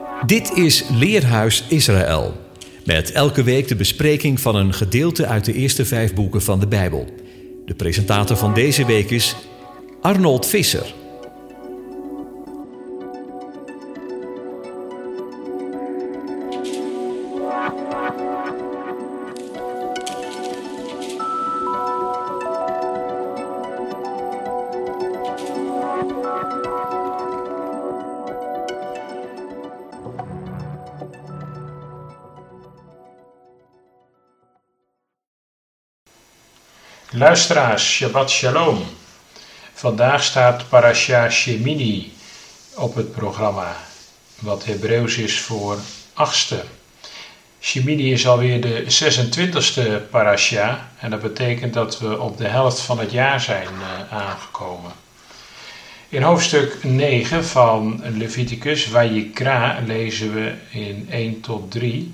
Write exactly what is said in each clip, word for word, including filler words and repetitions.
Dit is Leerhuis Israël. Met elke week de bespreking van een gedeelte uit de eerste vijf boeken van de Bijbel. De presentator van deze week is Arnold Visser. Luisteraars, Shabbat Shalom. Vandaag staat Parasha Shemini op het programma, wat Hebreeuws is voor achtste. Shemini is alweer de zesentwintigste Parasha en dat betekent dat we op de helft van het jaar zijn uh, aangekomen. In hoofdstuk negen van Leviticus, Vayikra, lezen we in één tot drie...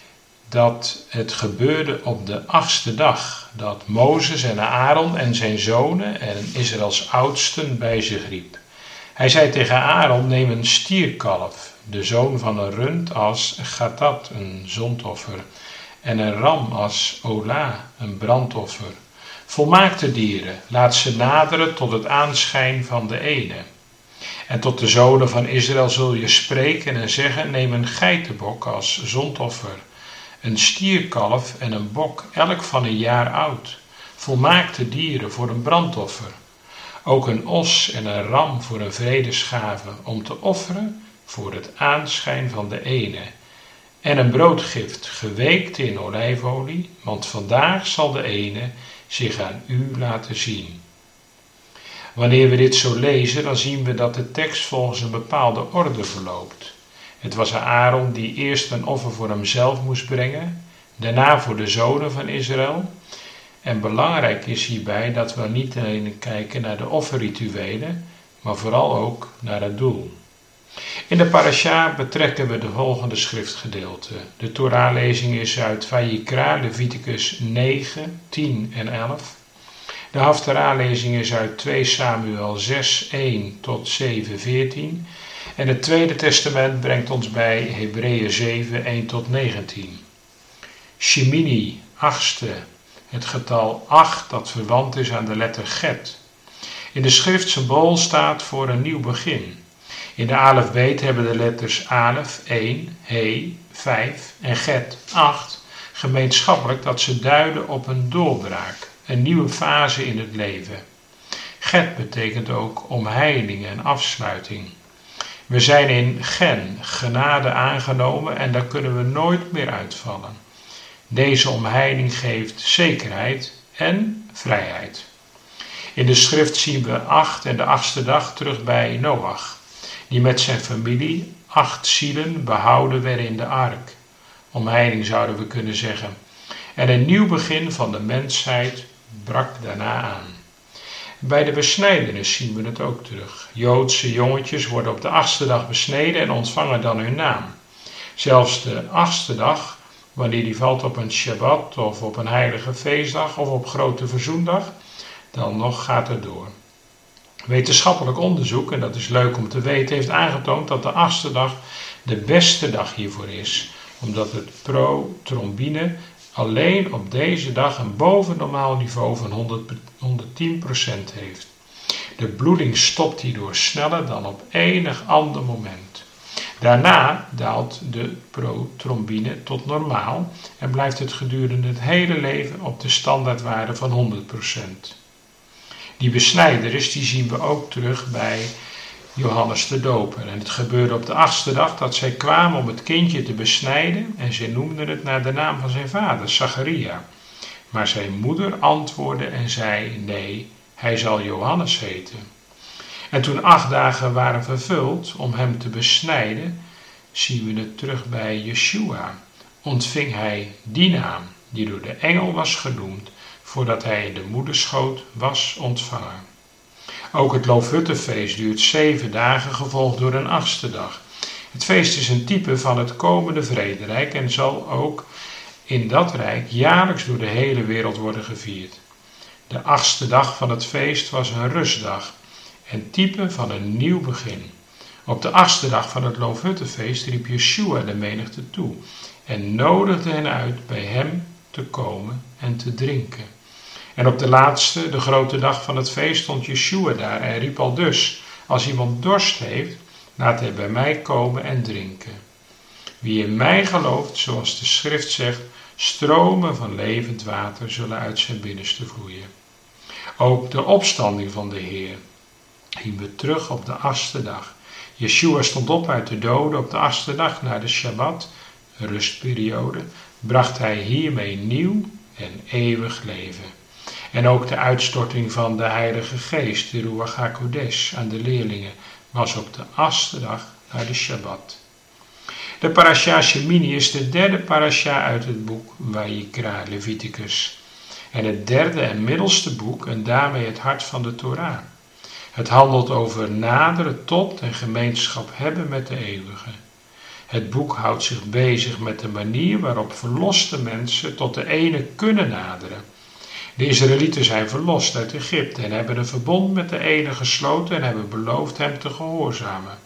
dat het gebeurde op de achtste dag, dat Mozes en Aaron en zijn zonen en Israëls oudsten bij zich riep. Hij zei tegen Aaron, neem een stierkalf, de zoon van een rund als gatat, een zondoffer, en een ram als ola, een brandoffer. Volmaakte dieren, laat ze naderen tot het aanschijn van de ene. En tot de zonen van Israël zul je spreken en zeggen, neem een geitenbok als zondoffer, een stierkalf en een bok, elk van een jaar oud, volmaakte dieren voor een brandoffer. Ook een os en een ram voor een vredesgave, om te offeren voor het aanschijn van de ene. En een broodgift, geweekt in olijfolie, want vandaag zal de ene zich aan u laten zien. Wanneer we dit zo lezen, dan zien we dat de tekst volgens een bepaalde orde verloopt. Het was Aaron die eerst een offer voor hemzelf moest brengen, daarna voor de zonen van Israël. En belangrijk is hierbij dat we niet alleen kijken naar de offerrituelen, maar vooral ook naar het doel. In de parasha betrekken we de volgende schriftgedeelten. De Torah-lezing is uit Vayikra, Leviticus negen, tien en elf. De Haftarah-lezing is uit twee Samuel zes, één tot zeven, veertien. En het Tweede Testament brengt ons bij Hebreeën zeven, één tot negentien. Shemini, achtste, het getal acht dat verwant is aan de letter Get. In de schrift symbool staat voor een nieuw begin. In de alefbeet hebben de letters alef, één, he, vijf en Get, acht, gemeenschappelijk dat ze duiden op een doorbraak, een nieuwe fase in het leven. Get betekent ook omheining en afsluiting. We zijn in gen, genade aangenomen en daar kunnen we nooit meer uitvallen. Deze omheining geeft zekerheid en vrijheid. In de schrift zien we acht en de achtste dag terug bij Noach, die met zijn familie acht zielen behouden werden in de ark. Omheining zouden we kunnen zeggen. En een nieuw begin van de mensheid brak daarna aan. Bij de besnijdenis zien we het ook terug. Joodse jongetjes worden op de achtste dag besneden en ontvangen dan hun naam. Zelfs de achtste dag, wanneer die valt op een Shabbat of op een heilige feestdag of op grote verzoendag, dan nog gaat het door. Wetenschappelijk onderzoek, en dat is leuk om te weten, heeft aangetoond dat de achtste dag de beste dag hiervoor is, omdat het protrombine alleen op deze dag een bovennormaal niveau van honderd, honderdtien procent heeft. De bloeding stopt hierdoor sneller dan op enig ander moment. Daarna daalt de protrombine tot normaal en blijft het gedurende het hele leven op de standaardwaarde van honderd procent. Die besnijdenis die zien we ook terug bij Johannes de Doper. En het gebeurde op de achtste dag dat zij kwamen om het kindje te besnijden en zij noemden het naar de naam van zijn vader, Zacharia. Maar zijn moeder antwoordde en zei, nee, hij zal Johannes heten. En toen acht dagen waren vervuld om hem te besnijden, zien we het terug bij Yeshua. Ontving hij die naam, die door de engel was genoemd, voordat hij in de moederschoot was ontvangen. Ook het Loofhuttenfeest duurt zeven dagen, gevolgd door een achtste dag. Het feest is een type van het komende vrederijk en zal ook in dat rijk jaarlijks door de hele wereld worden gevierd. De achtste dag van het feest was een rustdag en type van een nieuw begin. Op de achtste dag van het Loofhuttenfeest riep Yeshua de menigte toe en nodigde hen uit bij hem te komen en te drinken. En op de laatste, de grote dag van het feest, stond Yeshua daar en riep aldus: als iemand dorst heeft, laat hij bij mij komen en drinken. Wie in mij gelooft, zoals de schrift zegt, stromen van levend water zullen uit zijn binnenste vloeien. Ook de opstanding van de Heer zien we terug op de achtste dag. Yeshua stond op uit de doden op de achtste dag na de Shabbat, rustperiode, bracht hij hiermee nieuw en eeuwig leven. En ook de uitstorting van de Heilige Geest, de Ruach HaKodesh, aan de leerlingen was op de achtste dag na de Shabbat. De parasha Shemini is de derde parasha uit het boek Vayikra, Leviticus. En het derde en middelste boek en daarmee het hart van de Torah. Het handelt over naderen tot en gemeenschap hebben met de eeuwige. Het boek houdt zich bezig met de manier waarop verloste mensen tot de ene kunnen naderen. De Israëlieten zijn verlost uit Egypte en hebben een verbond met de ene gesloten en hebben beloofd hem te gehoorzamen.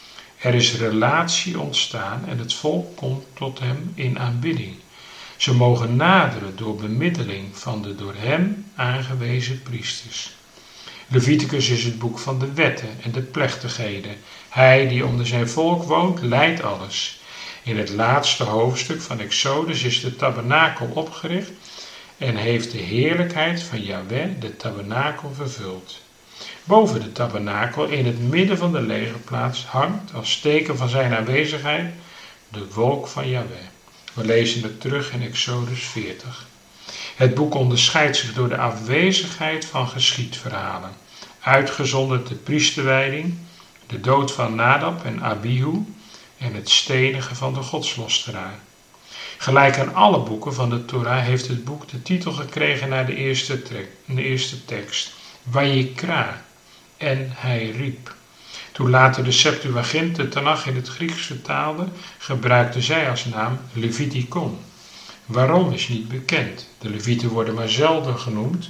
Er is relatie ontstaan en het volk komt tot hem in aanbidding. Ze mogen naderen door bemiddeling van de door hem aangewezen priesters. Leviticus is het boek van de wetten en de plechtigheden. Hij die onder zijn volk woont, leidt alles. In het laatste hoofdstuk van Exodus is de tabernakel opgericht en heeft de heerlijkheid van Yahweh de tabernakel vervuld. Boven de tabernakel, in het midden van de legerplaats, hangt als teken van zijn aanwezigheid de wolk van Yahweh. We lezen het terug in Exodus veertig. Het boek onderscheidt zich door de afwezigheid van geschiedverhalen, uitgezonderd de priesterwijding, de dood van Nadab en Abihu en het stenigen van de godslosteraar. Gelijk aan alle boeken van de Torah heeft het boek de titel gekregen naar de eerste, trek, de eerste tekst, Vayikra, en hij riep. Toen later de Septuagint de Tanach in het Grieks vertaalde, gebruikte zij als naam Leviticon. Waarom is niet bekend. De Levieten worden maar zelden genoemd,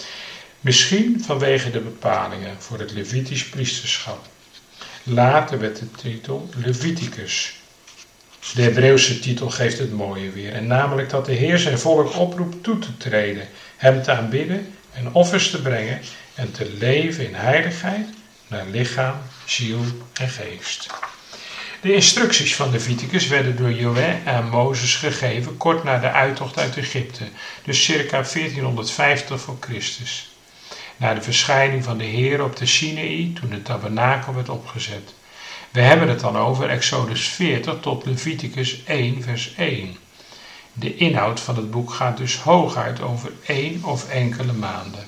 misschien vanwege de bepalingen voor het Levitisch priesterschap. Later werd de titel Leviticus. De Hebreeuwse titel geeft het mooie weer, en namelijk dat de Heer zijn volk oproept toe te treden, hem te aanbidden en offers te brengen en te leven in heiligheid naar lichaam, ziel en geest. De instructies van Leviticus werden door Joël aan Mozes gegeven kort na de uittocht uit Egypte, dus circa veertienhonderdvijftig voor Christus. Na de verschijning van de Heer op de Sinaï, toen de tabernakel werd opgezet. We hebben het dan over Exodus veertig tot Leviticus één vers één. De inhoud van het boek gaat dus hooguit over één of enkele maanden.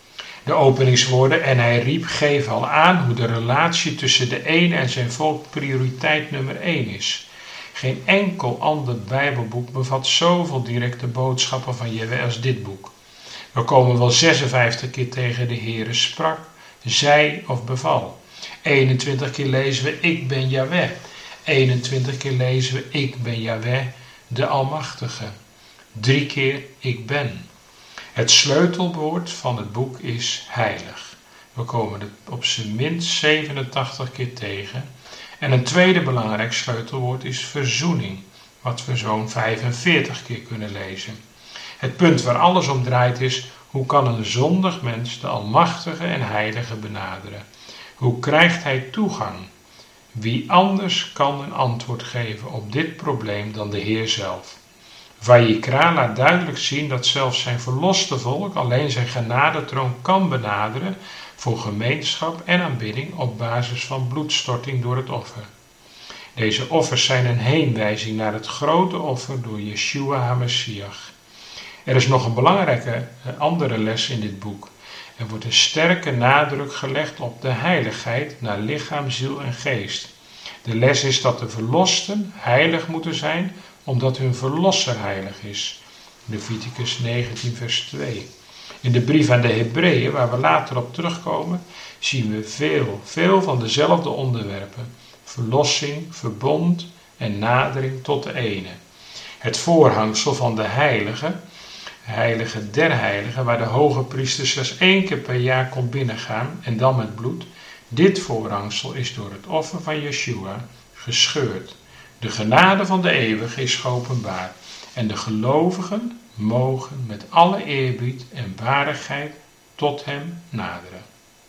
De openingswoorden en hij riep geven al aan hoe de relatie tussen de ene en zijn volk prioriteit nummer één is. Geen enkel ander Bijbelboek bevat zoveel directe boodschappen van Jahweh als dit boek. We komen wel zesenvijftig keer tegen de Heere sprak, zei of beval. eenentwintig keer lezen we ik ben Jahweh. eenentwintig keer lezen we ik ben Jahweh, de Almachtige. Drie keer ik ben. Het sleutelwoord van het boek is heilig. We komen het op zijn minst zevenentachtig keer tegen. En een tweede belangrijk sleutelwoord is verzoening, wat we zo'n vijfenveertig keer kunnen lezen. Het punt waar alles om draait is, hoe kan een zondig mens de Almachtige en Heilige benaderen? Hoe krijgt hij toegang? Wie anders kan een antwoord geven op dit probleem dan de Heer zelf? Vayikra laat duidelijk zien dat zelfs zijn verloste volk alleen zijn genadetroon kan benaderen voor gemeenschap en aanbidding op basis van bloedstorting door het offer. Deze offers zijn een heenwijzing naar het grote offer door Yeshua HaMashiach. Er is nog een belangrijke andere les in dit boek. Er wordt een sterke nadruk gelegd op de heiligheid naar lichaam, ziel en geest. De les is dat de verlosten heilig moeten zijn, omdat hun verlosser heilig is. Leviticus negentien vers twee. In de brief aan de Hebreeën, waar we later op terugkomen, zien we veel, veel van dezelfde onderwerpen. Verlossing, verbond en nadering tot de ene. Het voorhangsel van de heilige, heilige der heiligen, waar de hoge priester slechts één keer per jaar kon binnengaan en dan met bloed, Dit voorhangsel is door het offer van Yeshua gescheurd. De genade van de eeuwige is geopenbaard. En de gelovigen mogen met alle eerbied en waardigheid tot hem naderen.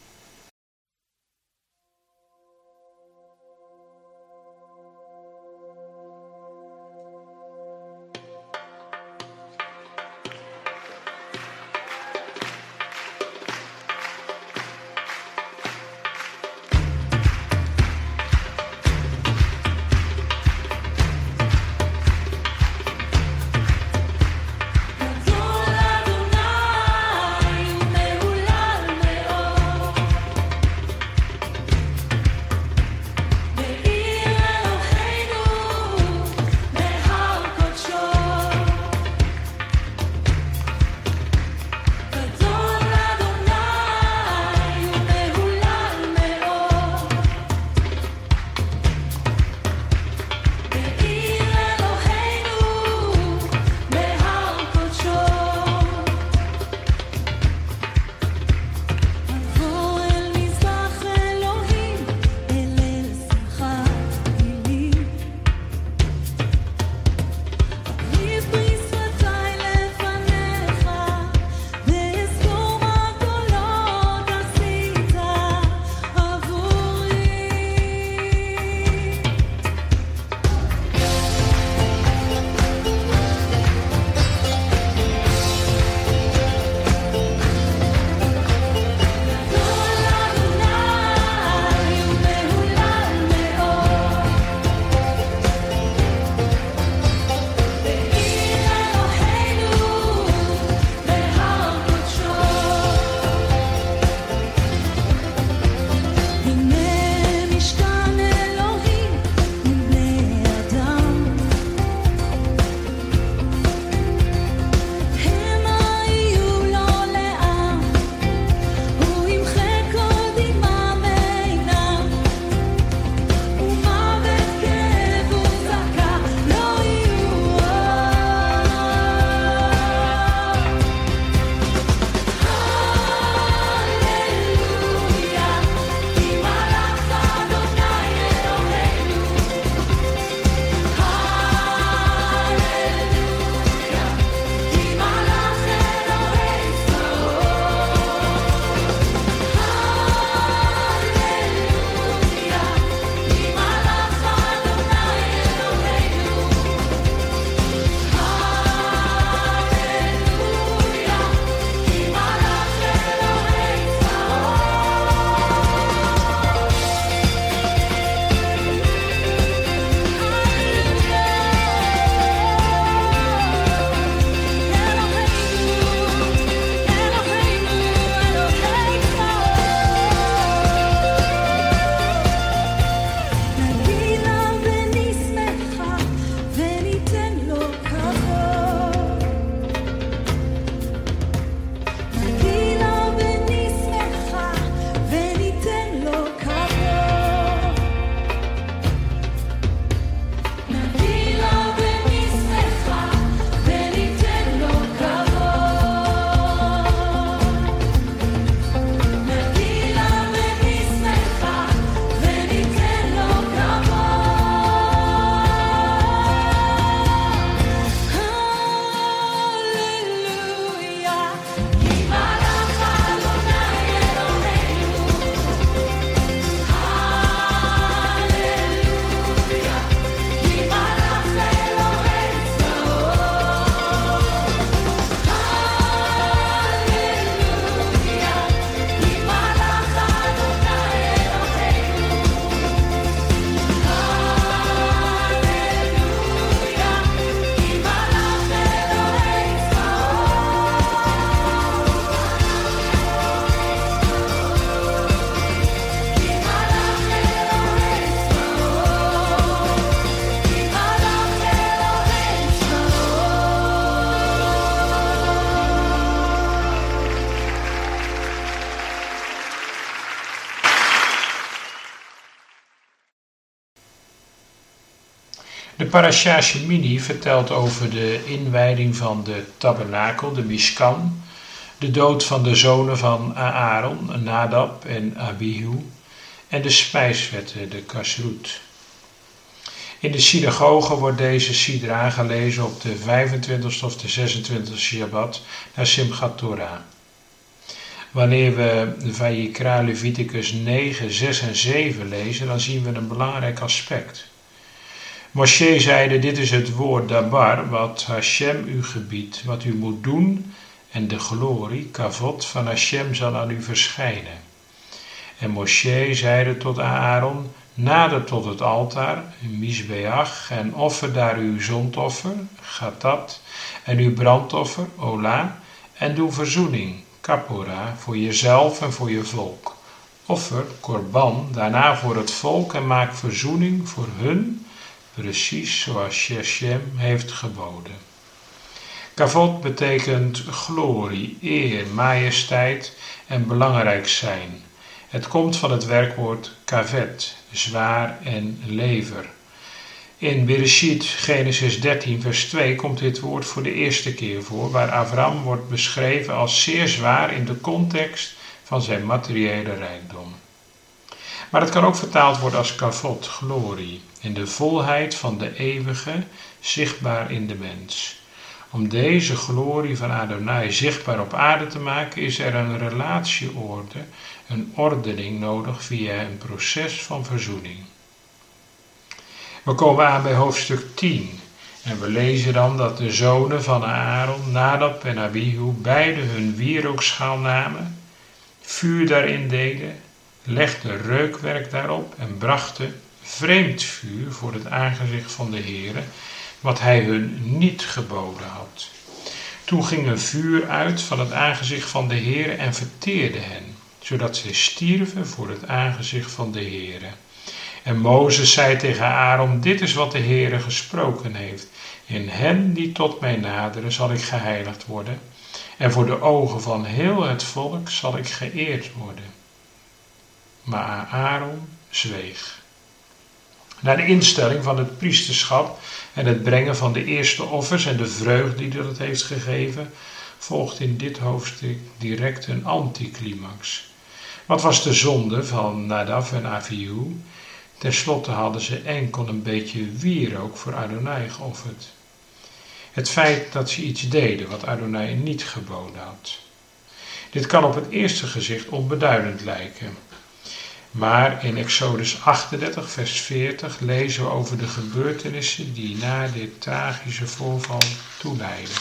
De parasha Shemini vertelt over de inwijding van de tabernakel, de Mishkan, de dood van de zonen van Aaron, Nadab en Abihu, en de spijswetten, de kashrut. In de synagoge wordt deze sidra gelezen op de vijfentwintigste of de zesentwintigste Shabbat na Simchat Torah. Wanneer we Vayikra Leviticus negen, zes en zeven lezen, dan zien we een belangrijk aspect. Moshe zeide, dit is het woord dabar, wat Hashem u gebiedt, wat u moet doen, en de glorie, kavod, van Hashem zal aan u verschijnen. En Moshe zeide tot Aaron, nader tot het altaar, Misbeach, en offer daar uw zondoffer, Gatat, en uw brandoffer, Ola, en doe verzoening, Kapora, voor jezelf en voor je volk. Offer, Korban, daarna voor het volk en maak verzoening voor hun, precies zoals Hashem heeft geboden. Kavod betekent glorie, eer, majesteit en belangrijk zijn. Het komt van het werkwoord kavet, zwaar en lever. In Bereshit, Genesis dertien, vers twee, komt dit woord voor de eerste keer voor, waar Abraham wordt beschreven als zeer zwaar in de context van zijn materiële rijkdom. Maar het kan ook vertaald worden als kavod, glorie, in de volheid van de eeuwige, zichtbaar in de mens. Om deze glorie van Adonai zichtbaar op aarde te maken, is er een relatieorde, een ordening nodig via een proces van verzoening. We komen aan bij hoofdstuk tien en we lezen dan dat de zonen van Aaron, Nadab en Abihu, beide hun wierookschaal namen, vuur daarin deden, legden reukwerk daarop en brachten vreemd vuur voor het aangezicht van de Heere, wat hij hun niet geboden had. Toen ging een vuur uit van het aangezicht van de Heere en verteerde hen, zodat zij stierven voor het aangezicht van de Heere. En Mozes zei tegen Aaron, dit is wat de Heere gesproken heeft. In hen die tot mij naderen zal ik geheiligd worden, en voor de ogen van heel het volk zal ik geëerd worden. Maar Aaron zweeg. Na de instelling van het priesterschap en het brengen van de eerste offers en de vreugde die dat het heeft gegeven, volgt in dit hoofdstuk direct een anticlimax. Wat was de zonde van Nadab en Abihu? Ten slotte hadden ze enkel een beetje wierook voor Adonai geofferd. Het feit dat ze iets deden wat Adonai niet geboden had. Dit kan op het eerste gezicht onbeduidend lijken. Maar in Exodus achtendertig, vers veertig lezen we over de gebeurtenissen die na dit tragische voorval toeleiden.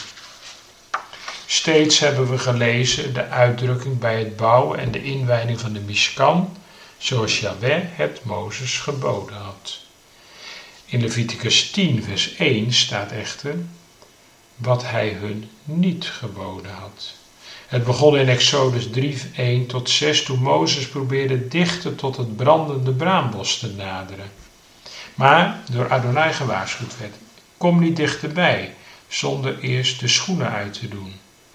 Steeds hebben we gelezen de uitdrukking bij het bouwen en de inwijding van de Mishkan, zoals Jahweh het Mozes geboden had. In Leviticus tien, vers één staat echter, wat hij hun niet geboden had. Het begon in Exodus drie, één tot zes, toen Mozes probeerde dichter tot het brandende braambos te naderen. Maar door Adonai gewaarschuwd werd, kom niet dichterbij, zonder eerst de schoenen uit te doen.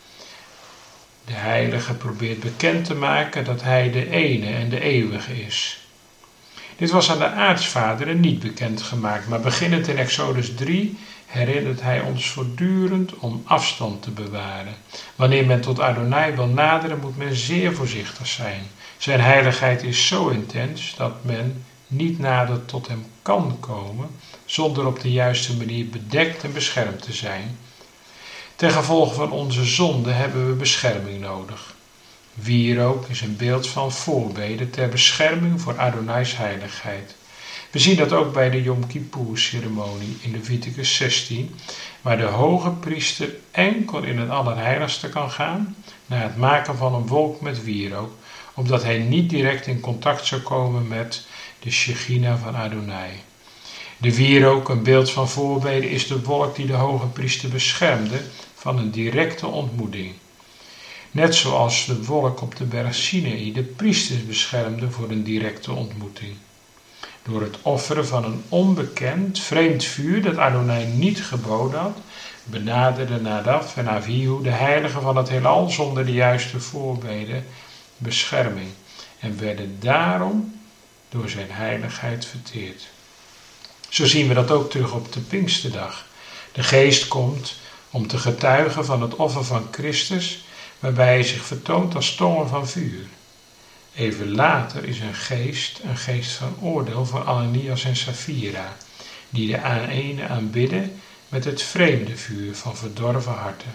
De heilige probeert bekend te maken dat hij de ene en de eeuwige is. Dit was aan de aartsvaderen niet bekend gemaakt, maar beginnend in Exodus drie herinnert hij ons voortdurend om afstand te bewaren. Wanneer men tot Adonai wil naderen, moet men zeer voorzichtig zijn. Zijn heiligheid is zo intens dat men niet nader tot hem kan komen, zonder op de juiste manier bedekt en beschermd te zijn. Ten gevolge van onze zonde hebben we bescherming nodig. Wierook is een beeld van voorbeden ter bescherming voor Adonai's heiligheid. We zien dat ook bij de Yom Kippur-ceremonie in Leviticus zestien, waar de hoge priester enkel in het Allerheiligste kan gaan, na het maken van een wolk met wierook, opdat hij niet direct in contact zou komen met de Shechina van Adonai. De wierook, een beeld van voorbeden, is de wolk die de hoge priester beschermde van een directe ontmoeting. Net zoals de wolk op de berg Sinaï de priesters beschermde voor een directe ontmoeting. Door het offeren van een onbekend, vreemd vuur dat Adonai niet geboden had, benaderde Nadab en Abihu de heiligen van het heelal zonder de juiste voorbeden bescherming en werden daarom door zijn heiligheid verteerd. Zo zien we dat ook terug op de Pinksterdag. De geest komt om te getuigen van het offer van Christus, waarbij hij zich vertoont als tongen van vuur. Even later is een geest, een geest van oordeel voor Ananias en Safira, die de ene aanbidden met het vreemde vuur van verdorven harten.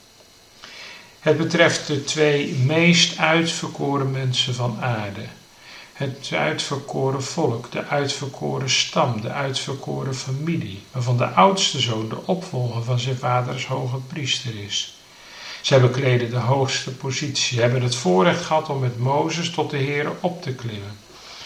Het betreft de twee meest uitverkoren mensen van aarde. Het uitverkoren volk, de uitverkoren stam, de uitverkoren familie, waarvan de oudste zoon de opvolger van zijn vaders hoge priester is. Zij bekleden de hoogste positie, hebben het voorrecht gehad om met Mozes tot de Heere op te klimmen.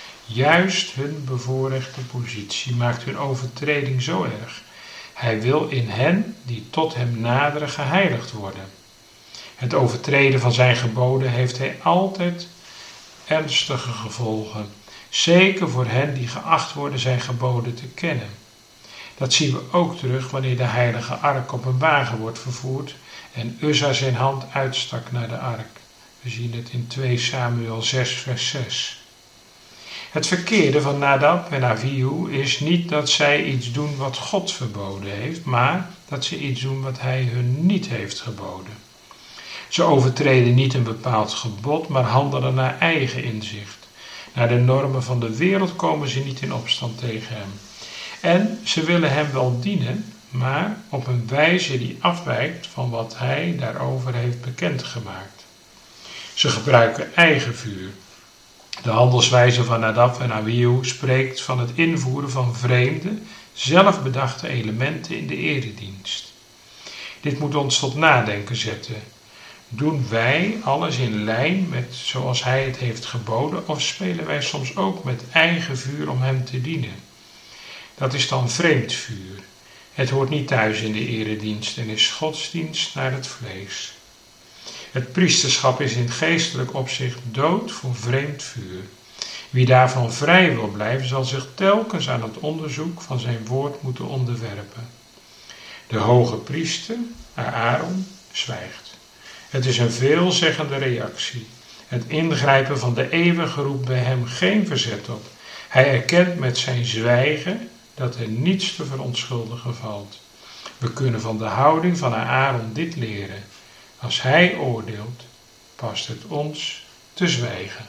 Juist hun bevoorrechte positie maakt hun overtreding zo erg. Hij wil in hen die tot hem naderen geheiligd worden. Het overtreden van zijn geboden heeft hij altijd ernstige gevolgen, zeker voor hen die geacht worden zijn geboden te kennen. Dat zien we ook terug wanneer de heilige ark op een wagen wordt vervoerd en Uzza zijn hand uitstak naar de ark. We zien het in twee Samuel zes vers zes. Het verkeerde van Nadab en Avihu is niet dat zij iets doen wat God verboden heeft, maar dat ze iets doen wat hij hun niet heeft geboden. Ze overtreden niet een bepaald gebod, maar handelen naar eigen inzicht. Naar de normen van de wereld komen ze niet in opstand tegen hem. En ze willen hem wel dienen, maar op een wijze die afwijkt van wat hij daarover heeft bekendgemaakt. Ze gebruiken eigen vuur. De handelswijze van Nadab en Abihu spreekt van het invoeren van vreemde, zelfbedachte elementen in de eredienst. Dit moet ons tot nadenken zetten. Doen wij alles in lijn met zoals hij het heeft geboden, of spelen wij soms ook met eigen vuur om hem te dienen? Dat is dan vreemd vuur. Het hoort niet thuis in de eredienst en is godsdienst naar het vlees. Het priesterschap is in geestelijk opzicht dood voor vreemd vuur. Wie daarvan vrij wil blijven, zal zich telkens aan het onderzoek van zijn woord moeten onderwerpen. De hoge priester, Aaron, zwijgt. Het is een veelzeggende reactie. Het ingrijpen van de eeuwige roept bij hem geen verzet op. Hij erkent met zijn zwijgen dat er niets te verontschuldigen valt. We kunnen van de houding van Aaron dit leren. Als hij oordeelt, past het ons te zwijgen.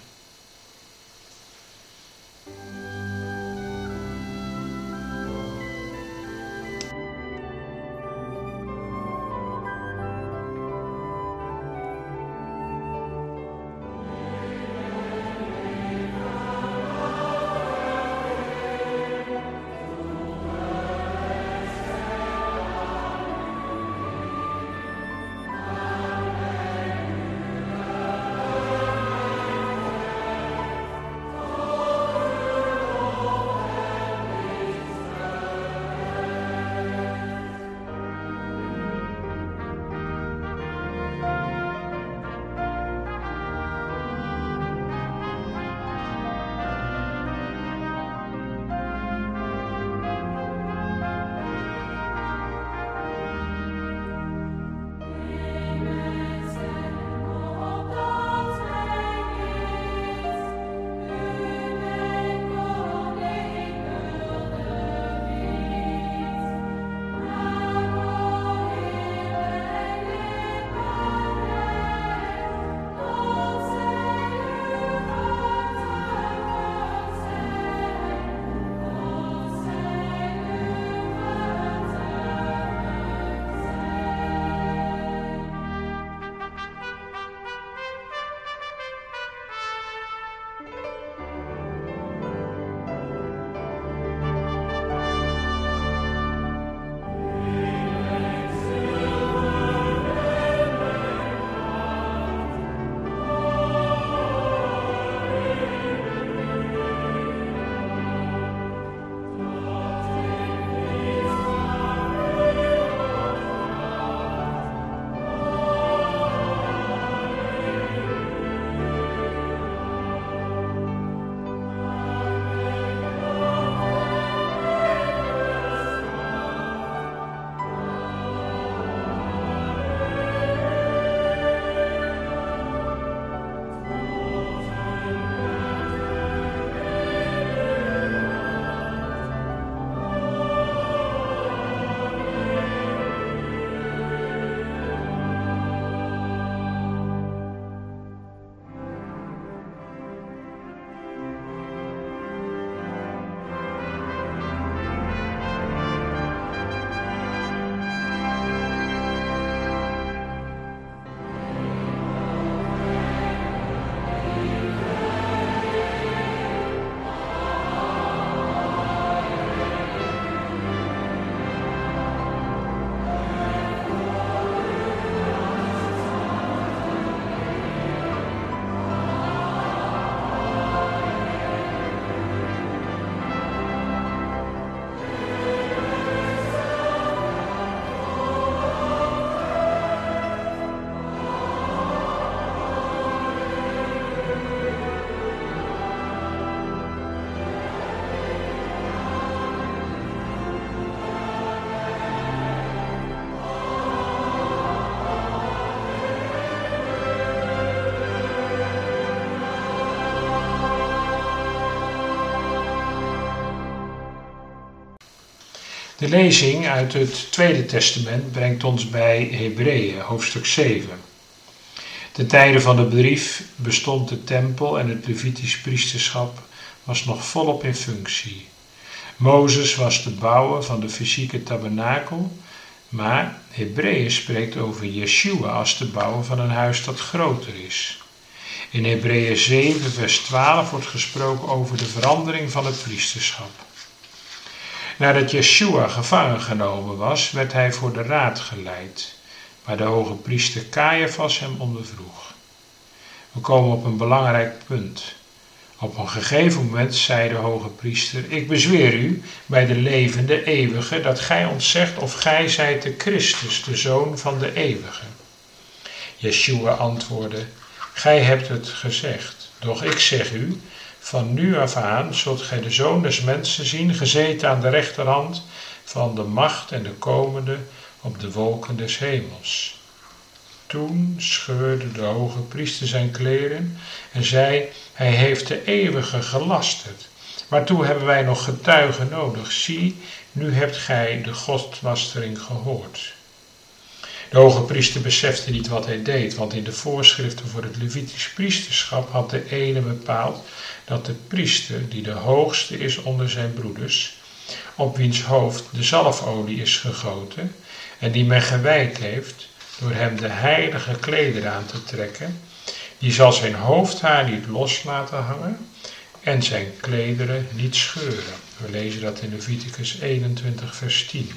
De lezing uit het Tweede Testament brengt ons bij Hebreeën, hoofdstuk zeven. Ten tijde van de brief bestond de tempel en het Levitisch priesterschap was nog volop in functie. Mozes was de bouwer van de fysieke tabernakel, maar Hebreeën spreekt over Yeshua als de bouwer van een huis dat groter is. In Hebreeën zeven vers twaalf wordt gesproken over de verandering van het priesterschap. Nadat Yeshua gevangen genomen was, werd hij voor de raad geleid, waar de hoge priester Caiaphas hem ondervroeg. We komen op een belangrijk punt. Op een gegeven moment zei de hoge priester: ik bezweer u bij de levende eeuwige dat gij ons zegt of gij zijt de Christus, de Zoon van de eeuwige. Yeshua antwoordde: gij hebt het gezegd, doch ik zeg u, van nu af aan zult gij de Zoon des Mensen zien, gezeten aan de rechterhand van de macht en de komende op de wolken des hemels. Toen scheurde de hoge priester zijn kleren en zei: hij heeft de eeuwige gelasterd. Waartoe hebben wij nog getuigen nodig? Zie, nu hebt gij de godslastering gehoord. De hoge priester besefte niet wat hij deed, want in de voorschriften voor het Levitisch priesterschap had de ene bepaald dat de priester, die de hoogste is onder zijn broeders, op wiens hoofd de zalfolie is gegoten en die men gewijd heeft, door hem de heilige klederen aan te trekken, die zal zijn hoofdhaar niet los laten hangen en zijn klederen niet scheuren. We lezen dat in Leviticus eenentwintig vers tien.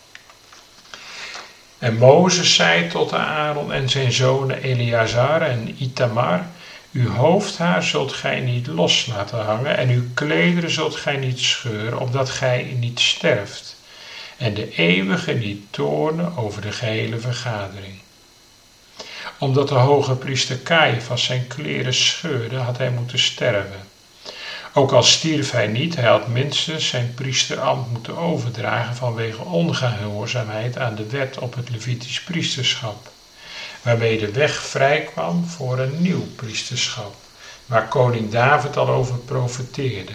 En Mozes zei tot Aaron en zijn zonen Eleazar en Itamar: uw hoofdhaar zult gij niet los laten hangen en uw klederen zult gij niet scheuren, opdat gij niet sterft en de eeuwige niet toornen over de gehele vergadering. Omdat de hoge priester Caiaphas zijn kleren scheurde, had hij moeten sterven. Ook al stierf hij niet, hij had minstens zijn priesterambt moeten overdragen vanwege ongehoorzaamheid aan de wet op het Levitisch priesterschap, waarmee de weg vrij kwam voor een nieuw priesterschap, waar koning David al over profeteerde.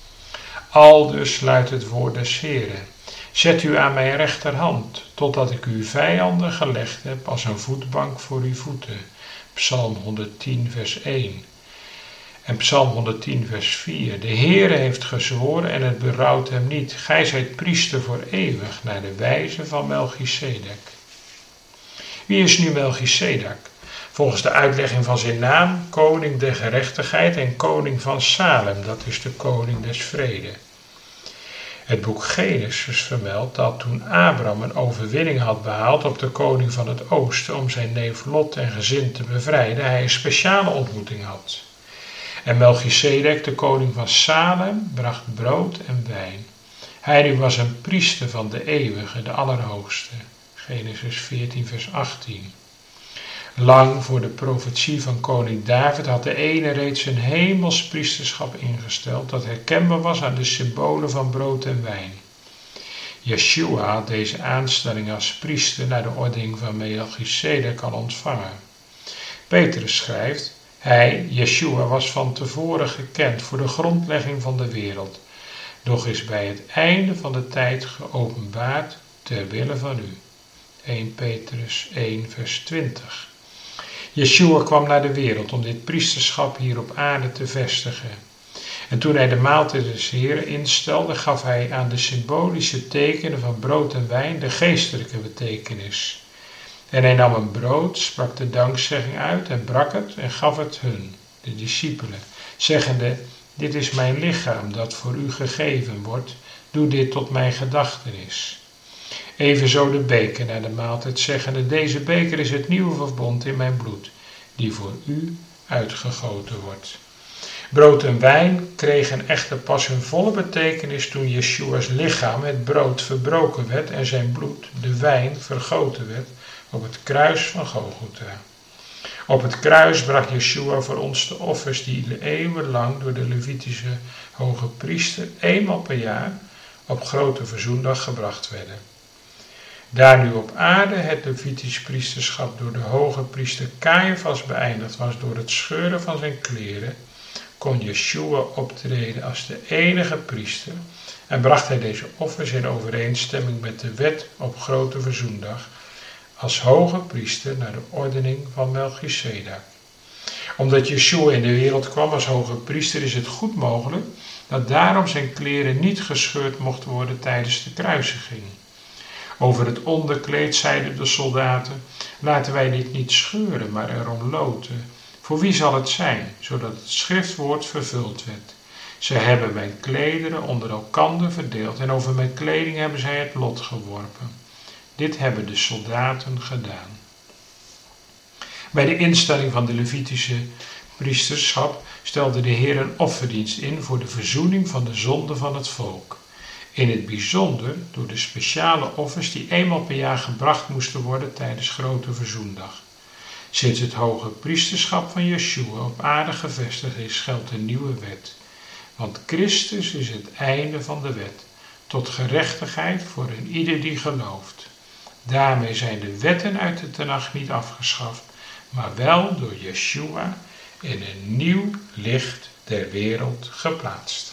Aldus luidt het woord des Heren: zet u aan mijn rechterhand, totdat ik uw vijanden gelegd heb als een voetbank voor uw voeten. Psalm honderdtien vers één. En Psalm honderdtien vers vier. De Heere heeft gezworen en het berouwt hem niet. Gij zijt priester voor eeuwig, naar de wijze van Melchisedek. Wie is nu Melchisedek? Volgens de uitlegging van zijn naam, koning der gerechtigheid en koning van Salem, dat is de koning des vrede. Het boek Genesis vermeldt dat toen Abraham een overwinning had behaald op de koning van het oosten om zijn neef Lot en gezin te bevrijden, hij een speciale ontmoeting had. En Melchisedek, de koning van Salem, bracht brood en wijn. Hij nu was een priester van de eeuwige, de allerhoogste. Genesis veertien vers achttien. Lang voor de profetie van koning David had de ene reeds een hemels priesterschap ingesteld dat herkenbaar was aan de symbolen van brood en wijn. Yeshua had deze aanstelling als priester naar de ordening van Melchisedek al ontvangen. Petrus schrijft: hij, Yeshua, was van tevoren gekend voor de grondlegging van de wereld, doch is bij het einde van de tijd geopenbaard ter wille van u. eerste Petrus één vers twintig. Yeshua kwam naar de wereld om dit priesterschap hier op aarde te vestigen. En toen hij de maaltijd des Heren instelde, gaf hij aan de symbolische tekenen van brood en wijn de geestelijke betekenis. En hij nam een brood, sprak de dankzegging uit en brak het en gaf het hun, de discipelen, zeggende: dit is mijn lichaam dat voor u gegeven wordt, doe dit tot mijn gedachtenis. Evenzo de beker na de maaltijd, zeggende: deze beker is het nieuwe verbond in mijn bloed, die voor u uitgegoten wordt. Brood en wijn kregen echter pas hun volle betekenis toen Yeshua's lichaam, het brood, verbroken werd en zijn bloed, de wijn, vergoten werd op het kruis van Golgotha. Op het kruis bracht Yeshua voor ons de offers die eeuwenlang door de Levitische hoge priester eenmaal per jaar op grote verzoendag gebracht werden. Daar nu op aarde het Levitisch priesterschap door de hoge priester Caiaphas beëindigd was door het scheuren van zijn kleren, kon Yeshua optreden als de enige priester en bracht hij deze offers in overeenstemming met de wet op Grote Verzoendag als hoge priester naar de ordening van Melchisedek. Omdat Yeshua in de wereld kwam als hoge priester is het goed mogelijk dat daarom zijn kleren niet gescheurd mochten worden tijdens de kruisiging. Over het onderkleed zeiden de soldaten: laten wij dit niet scheuren, maar erom loten. Voor wie zal het zijn, zodat het schriftwoord vervuld werd? Zij hebben mijn klederen onder elkander verdeeld en over mijn kleding hebben zij het lot geworpen. Dit hebben de soldaten gedaan. Bij de instelling van de Levitische priesterschap stelde de Heer een offerdienst in voor de verzoening van de zonde van het volk. In het bijzonder door de speciale offers die eenmaal per jaar gebracht moesten worden tijdens Grote Verzoendag. Sinds het hoge priesterschap van Yeshua op aarde gevestigd is, geldt een nieuwe wet. Want Christus is het einde van de wet, tot gerechtigheid voor een ieder die gelooft. Daarmee zijn de wetten uit de Tenach niet afgeschaft, maar wel door Yeshua in een nieuw licht der wereld geplaatst.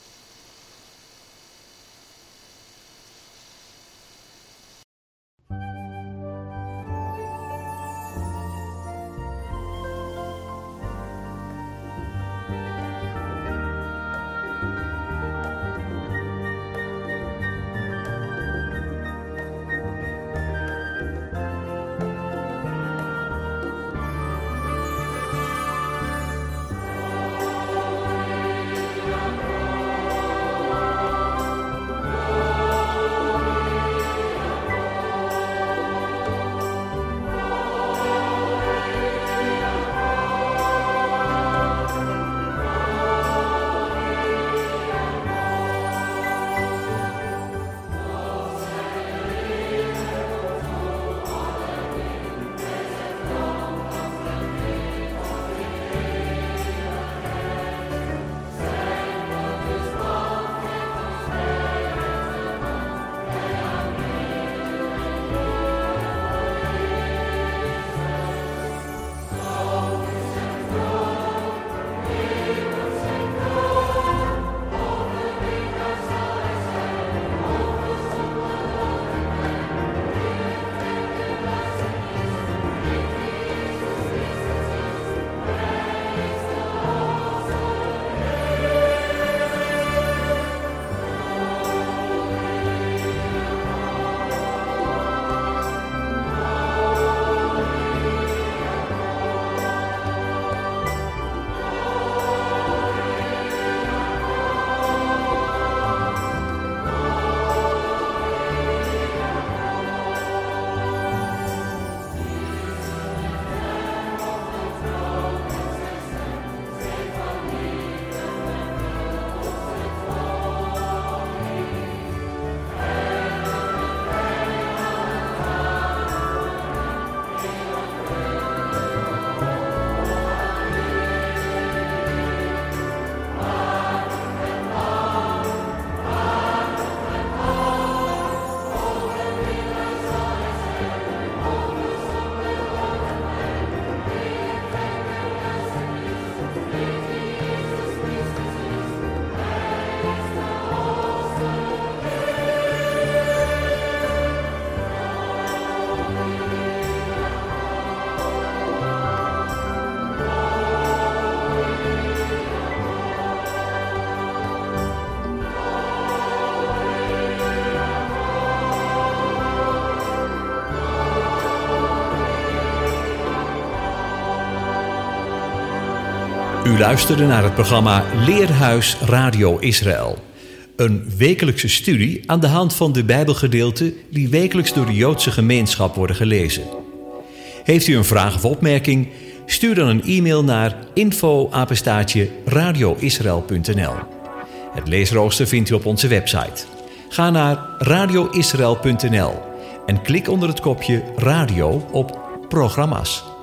U luisterde naar het programma Leerhuis Radio Israël. Een wekelijkse studie aan de hand van de Bijbelgedeelten die wekelijks door de Joodse gemeenschap worden gelezen. Heeft u een vraag of opmerking? Stuur dan een e-mail naar info apenstaartje radioisrael punt n l. Het leesrooster vindt u op onze website. Ga naar radioisrael punt n l en klik onder het kopje Radio op Programma's.